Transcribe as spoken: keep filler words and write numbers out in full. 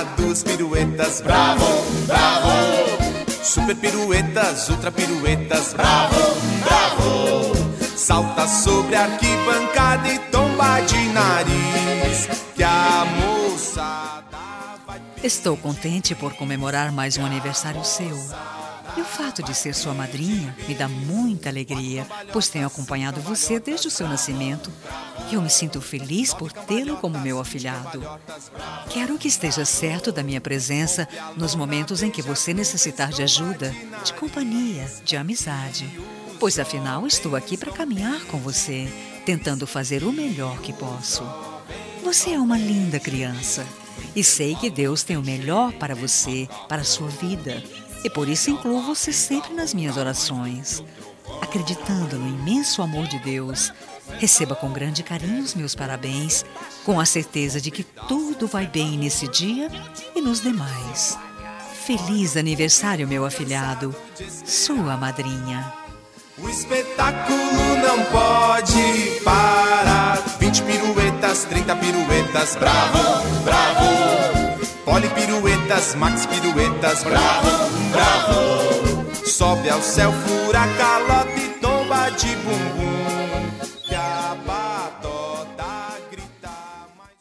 duas piruetas, bravo, bravo. Super piruetas, ultra piruetas, bravo, bravo. Salta sobre a arquibancada e tomba de nariz, que a moçada vai... Estou contente por comemorar mais um aniversário seu. E o fato de ser sua madrinha me dá muita alegria, pois tenho acompanhado você desde o seu nascimento. E eu me sinto feliz por tê-lo como meu afilhado. Quero que esteja certo da minha presença nos momentos em que você necessitar de ajuda, de companhia, de amizade. Pois afinal estou aqui para caminhar com você, tentando fazer o melhor que posso. Você é uma linda criança e sei que Deus tem o melhor para você, para a sua vida. E por isso incluo você sempre nas minhas orações. Acreditando no imenso amor de Deus, receba com grande carinho os meus parabéns, com a certeza de que tudo vai bem nesse dia e nos demais. Feliz aniversário, meu afilhado, sua madrinha. O espetáculo não pode parar. Vinte piruetas, trinta piruetas, bravo, bravo. Poli piruetas, max piruetas, bravo, bravo. Sobe ao céu, fura calote e tomba de bumbum.